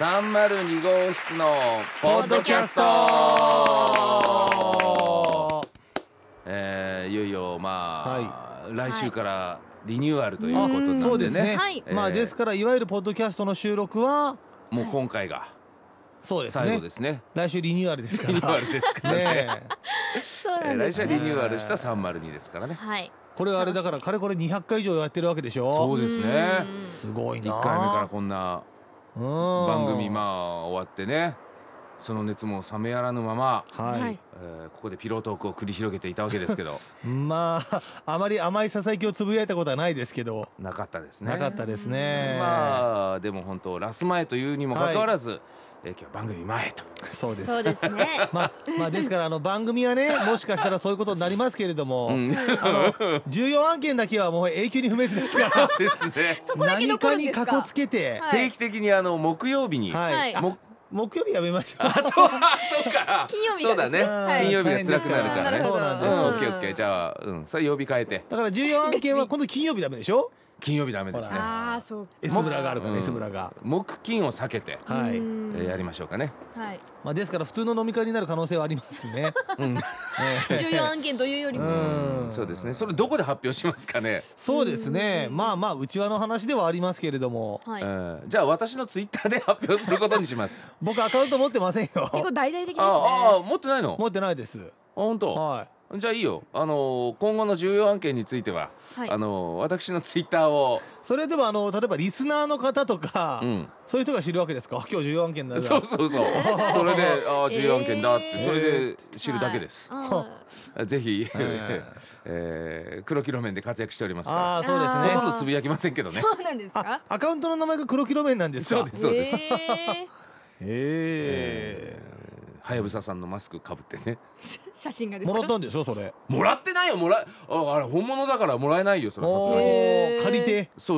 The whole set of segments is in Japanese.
302号室のポッドキャスト。いよいよ来週からリニューアルということなんでね。 そうですね。ですからいわゆるポッドキャストの収録はもう今回がそうですね。 最後ですね。 来週リニューアルですから。 リニューアルですからね。来週はリニューアルした302ですからね。 はい。 これはあれだからかれこれ200回以上やってるわけでしょ。 そうですね。 すごいな。 1回目からこんな番組終わってね、その熱も冷めやらぬまま、ここでピロートークを繰り広げていたわけですけどあまり甘いささやきをつぶやいたことはないですけど、 なかったですね。 なかったですね。 でも本当ラス前というにもかかわらず、今日は番組前と。 そうですね。 ですから番組はね、もしかしたらそういうことになりますけれども、重要案件だけはもう永久に不滅ですから。 そうですね。 何かにかこつけて定期的に木曜日に。 木曜日やめましょう。 そうか。 金曜日そうだね。金曜日が辛くなるからね。 そうなんです。 オッケーオッケー。じゃあそれ曜日変えて。 だから重要案件は今度金曜日ダメでしょ。 金曜日ダメですね。 そう。 エスムラがあるから、エスムラが。 木金を避けてやりましょうかね。 はい。 ですから普通の飲み会になる可能性はありますね。 重要案件というよりも。 そうですね。それどこで発表しますかね。 そうですね。内輪の話ではありますけれども。 じゃあ私のツイッターで発表することにします。 僕アカウント持ってませんよ。 結構大々的ですね。 持ってないの？ 持ってないです。 本当？はい。じゃあいいよ。今後の重要案件については、私のツイッターを。 それでも例えばリスナーの方とか、そういう人が知るわけですか。今日重要案件なんだ。 そう。それで重要案件だってそれで知るだけです。ぜひ黒キロメンで活躍しておりますから。 そうですね。 ほとんどつぶやきませんけどね。 そうなんですか。 アカウントの名前が黒キロメンなんですか。 そうです。はやぶささんのマスクかぶってね。 写真がですか。 もらったんでしょそれ。 もらってないよ。あれ本物だからもらえないよそれ。さすがに借りて。 そう。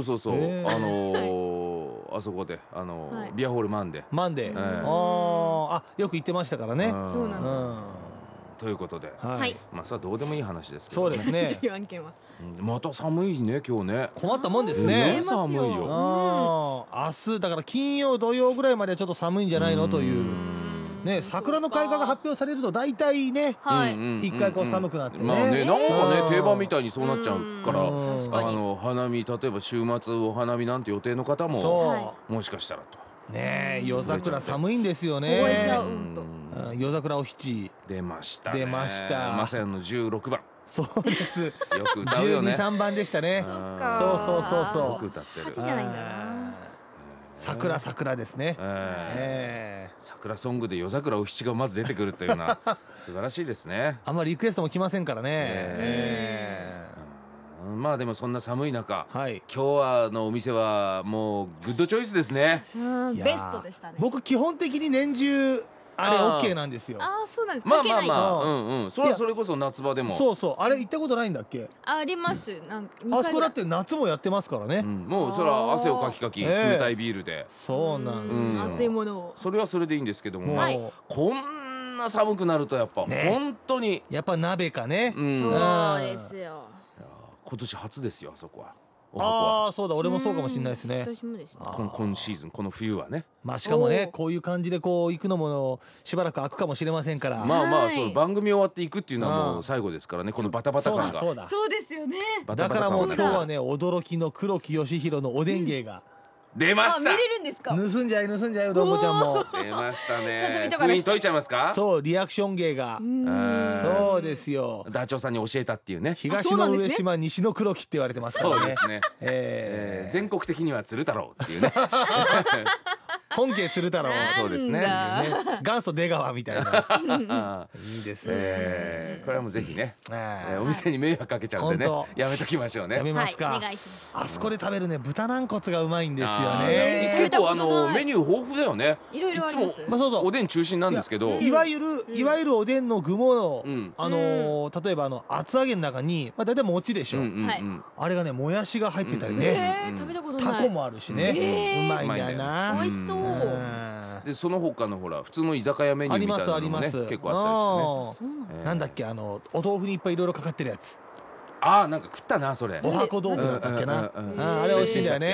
あそこでビアホールマンデー。よく言ってましたからね。 そうなんだ。 ということで、それはどうでもいい話ですけど。 そうですね。 重要案件は。 また寒いね今日ね。 困ったもんですね。 寒いよ。 明日だから金曜土曜ぐらいまではちょっと寒いんじゃないのという。ね、桜の開花が発表されると大体ね、一回こう寒くなってね。 なんかね定番みたいにそうなっちゃうから、花見、例えば週末お花見なんて予定の方ももしかしたらと。 ね、夜桜寒いんですよね。夜桜お七出ました出ました。 まさやの16番。 そうです。 よく歌うよね。 12、3番でしたね。そうよく歌ってる。 8じゃないんだな。 桜ですね。 桜ソングで夜桜お七がまず出てくるというのは素晴らしいですね。 あんまりリクエストも来ませんからね。 でもそんな寒い中、今日のお店はもうグッドチョイスですね。 ベストでしたね。 僕基本的に年中あれ OK なんですよ。 そうなんです。 それこそ夏場でも。 そうあれ行ったことないんだっけ。 あります。 あそこだって夏もやってますからね。 もうそれは汗をかき冷たいビールで。 そうなんですよ。 熱いものを。 それはそれでいいんですけども、こんな寒くなるとやっぱ本当にやっぱ鍋かね。 そうですよ。 今年初ですよあそこは。 そうだ俺もそうかもしれないですね。 今シーズンこの冬はね。 しかもねこういう感じでこう行くのもしばらく空くかもしれませんから。 そう番組終わっていくっていうのはもう最後ですからね、このバタバタ感が。 そうですよね。 だからもう今日はね驚きの黒木義弘のおでん芸が出ました。 見れるんですか。 盗んじゃうどんこちゃんも出ましたね。封印解いちゃいますか。 そうリアクション芸がそうですよ。 ダチョウさんに教えたっていうね。 東の上島西の黒木って言われてますからね。 そうですね。全国的には鶴太郎っていうね。 本家鶴太郎。 そうですね。 元祖出川みたいな。いいですね。 これはもうぜひねお店に迷惑かけちゃうんでねやめときましょうね。 やめますか。あそこで食べるね豚軟骨がうまいんですよね。 結構メニュー豊富だよね。いつもおでん中心なんですけど、 いわゆるおでんの具も例えば厚揚げの中に大体餅でしょ。あれがねもやしが入ってたりね。タコもあるしね。うまいんだよな。 美味しそう。 でその他のほら普通の居酒屋メニューみたいなのもね結構あったりしてね。 なんだっけお豆腐にいっぱいいろいろかかってるやつ。 なんか食ったなそれ。 おはこ豆腐だったっけな。あれ美味しいんだよね。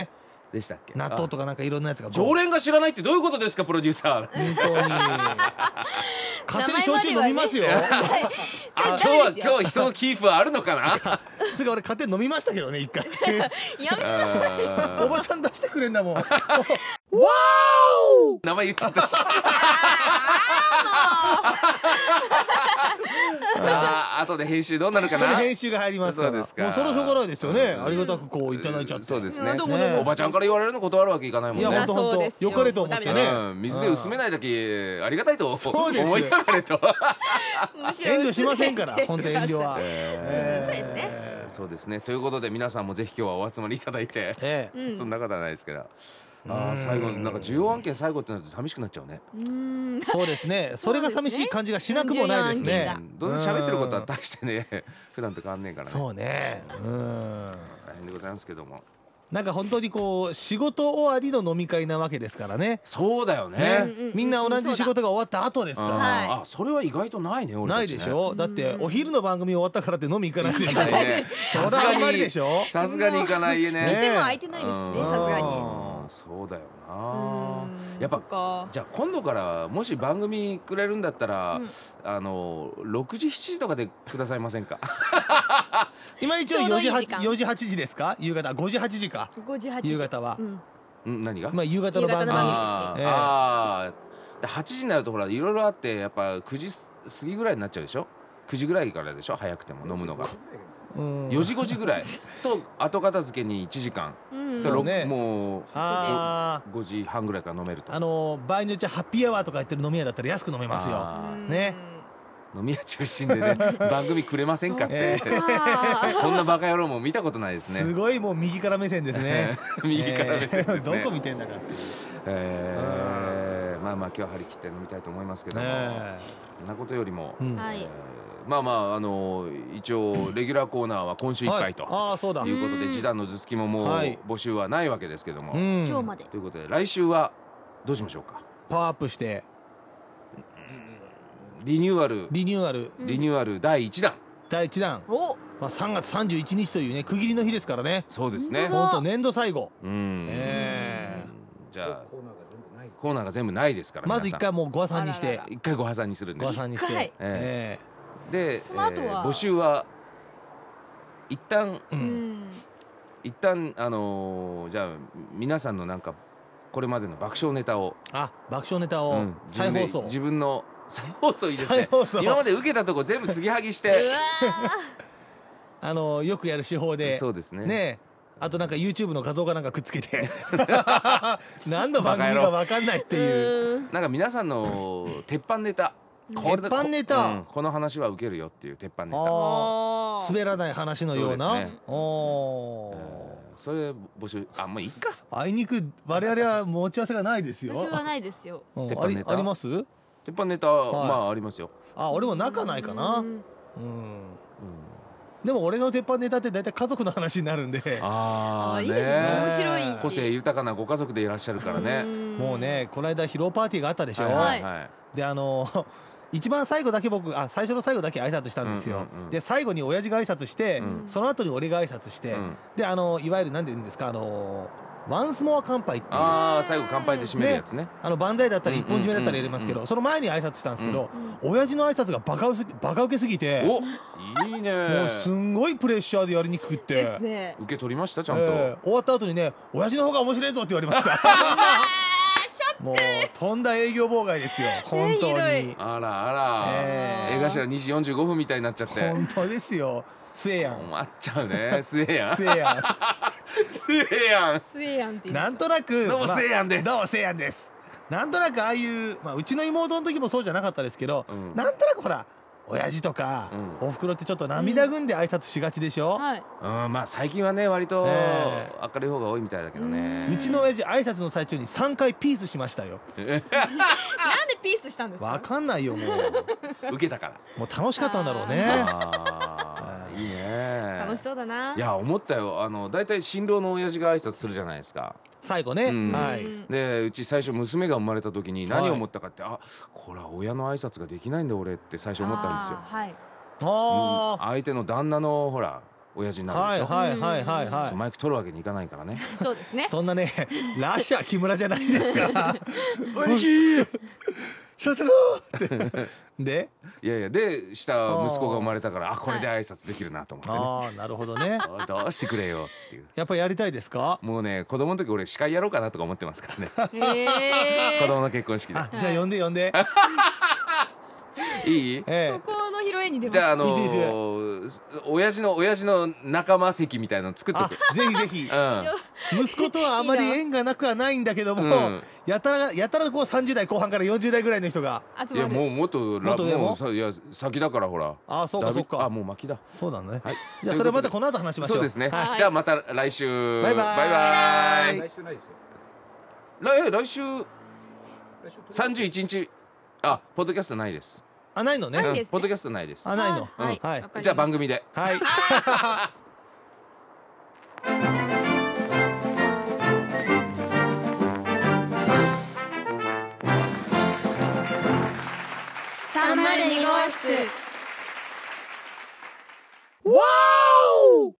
でしたっけ。 納豆とかなんかいろんなやつが。 常連が知らないってどういうことですか、プロデューサー。 本当に勝手に焼酎飲みますよ。 今日は人のキープはあるのかな。 つうか俺勝手に飲みましたけどね、一回。おばちゃん出してくれんだもん。わー、名前言っちゃったし。さあ、後で編集どうなるかな。 編集が入りますから。 そうですか。 もうそろそろないですよね。ありがたくこういただいちゃって。 そうですね。おばちゃんから言われるの断るわけいかないもんね。 いや本当よかれと思ってね。 水で薄めないだけありがたいと思いやがれと。 遠慮しませんから、本当遠慮は。 そうですね。 そうですね。ということで皆さんもぜひ今日はお集まりいただいて、そんなことはないですけど。最後なんか需要案件最後ってなると寂しくなっちゃうね。 そうですね。それが寂しい感じがしなくもないですね。 どうせ喋ってることは大してね、普段と変わんねえからね。 そうね。 大変でございますけども。 なんか本当にこう仕事終わりの飲み会なわけですからね。 そうだよね。 みんな同じ仕事が終わった後ですから。 あ、それは意外とないね。 ないでしょ。だってお昼の番組終わったからって飲み行かないでしょ。それはあんまりでしょ。 さすがに行かないね。 店も開いてないですね、さすがに。 そうだよな。やっぱじゃあ今度からもし番組くれるんだったら6時7時とかでくださいませんか。 今一応4時8時ですか。夕方5時8時か。夕方は何が。 まあ夕方の番組。 ああ、8時になるとほらいろいろあってやっぱ9時過ぎぐらいになっちゃうでしょ。9時ぐらいからでしょ、早くても飲むのが。4時5時ぐらいと後片付けに1時間。もう5時半ぐらいから飲めると。 場合によっちゃハッピーアワーとかやってる飲み屋だったら安く飲めますよね。 飲み屋中心でね、番組くれませんかって。こんなバカ野郎も見たことないですね。 すごいもう右から目線ですね。 右から目線ですね。 どこ見てんだかっていう。 まあまあ今日は張り切って飲みたいと思いますけども、そんなことよりもまあまあ一応レギュラーコーナーは今週いっぱいということで、示談の頭突きももう募集はないわけですけども、 今日までということで来週はどうしましょうか。 パワーアップしてリニューアル第1弾。まあ3月31日というね区切りの日ですからね。 そうですね。 本当年度最後。 じゃあコーナーが全部ないですから、 まず一回もうご破産にして、 一回ご破産にするんです。 ご破産にして、 で募集は一旦じゃあ皆さんのなんかこれまでの爆笑ネタを爆笑ネタを再放送、 自分の再放送いいですね。今まで受けたとこ全部継ぎはぎしてよくやる手法で、 そうですね。 あとなんか YouTube の画像かなんかくっつけて何の番組か分かんないっていう、 なんか皆さんの鉄板ネタ、 鉄板ネタ、 この話は受けるよっていう鉄板ネタ、 滑らない話のような、 それ募集、もういいか。 あいにく我々は持ち合わせがないですよ。 私はないですよ。 鉄板ネタあります？ 鉄板ネタまあありますよ。 俺も仲ないかな。でも俺の鉄板ネタって大体家族の話になるんで、 いいですね、面白いし、 個性豊かなご家族でいらっしゃるからね。 もうね、この間披露パーティーがあったでしょ。で一番最後だけ最初の最後だけ挨拶したんですよ。で最後に親父が挨拶して、その後に俺が挨拶して、でいわゆる何て言うんですか、ワンスモア乾杯っていう、 最後乾杯で締めるやつね。 万歳だったり一本締めだったりやりますけど、その前に挨拶したんですけど、親父の挨拶がバカウケすぎて、 いいね。 もうすんごいプレッシャーでやりにくくって受け取りましたちゃんと。 終わった後にね、親父の方が面白いぞって言われました。もうとんだ営業妨害ですよ本当に。 あら、江頭2時45分みたいになっちゃって。 本当ですよ。末やん困っちゃうね。末やんってなんとなく、 どうも末やんです。 どうも末やんです。なんとなくああいう、うちの妹の時もそうじゃなかったですけど、なんとなくほら親父とかおふくろってちょっと涙ぐんで挨拶しがちでしょ。 まあ最近はね割と明るい方が多いみたいだけどね。 うちの親父挨拶の最中に3回ピースしましたよ。 なんでピースしたんですか。 わかんないよ、もう受けたから。 もう楽しかったんだろうね。 いいね。 楽しそうだな。 いや思ったよ。だいたい新郎の親父が挨拶するじゃないですか。 最後ね。 でうち最初娘が生まれた時に何を思ったかって、これは親の挨拶ができないんだ俺って最初思ったんですよ。相手の旦那のほら親父になるでしょ。 はいはいはいはい。 マイク取るわけにいかないからね。 そうですね。 そんなね、ラッシャー木村じゃないんですから。兄貴シャトローで、 いやいや、で下息子が生まれたから、あ、これで挨拶できるなと思ってね。 ああ、なるほどね。 どうしてくれよっていう。 やっぱやりたいですか？ もうね、子供の時俺司会やろうかなとか思ってますからね。子供の結婚式で。 じゃあ呼んで呼んで。 いい？ ここの披露宴に出ます。 じゃあ親父の仲間席みたいなの作っとく。 ぜひぜひ。息子とはあまり縁がなくはないんだけども、やたらこう30代後半から40代ぐらいの人が。 いやもうもっといや先だからほら。 あ、そうかそうか。 あ、もう巻きだ。 そうだね。じゃあそれまたこの後話しましょう。 そうですね。じゃあまた来週。 バイバイ。 バイバイ。 来週ないですよ。 来週31日。あ、ポッドキャストないです。 あ、ないのね。 ポッドキャストないです。 あ、ないの。 はい。 じゃあ番組で。 はい。 302号室。 わー